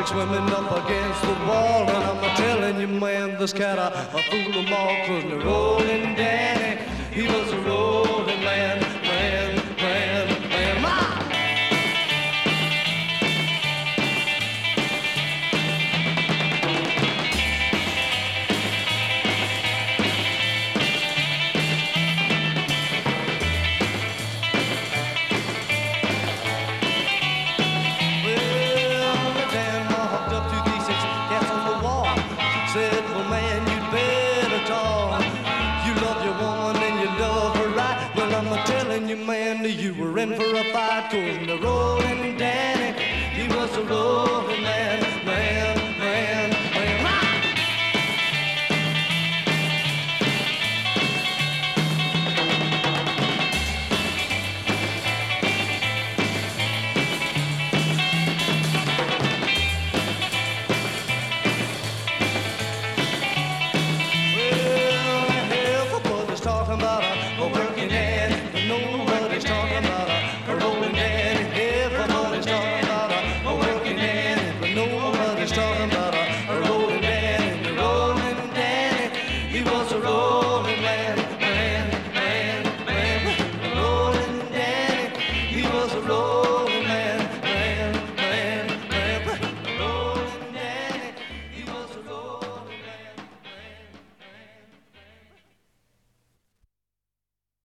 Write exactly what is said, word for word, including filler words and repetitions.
like swimming up against the wall. And I'm a telling you, man, this cat, I, I fool them all, cause the rolling Danny, he was a rolling man, man, man, man, man. Man, you were in for a fight, cause the rolling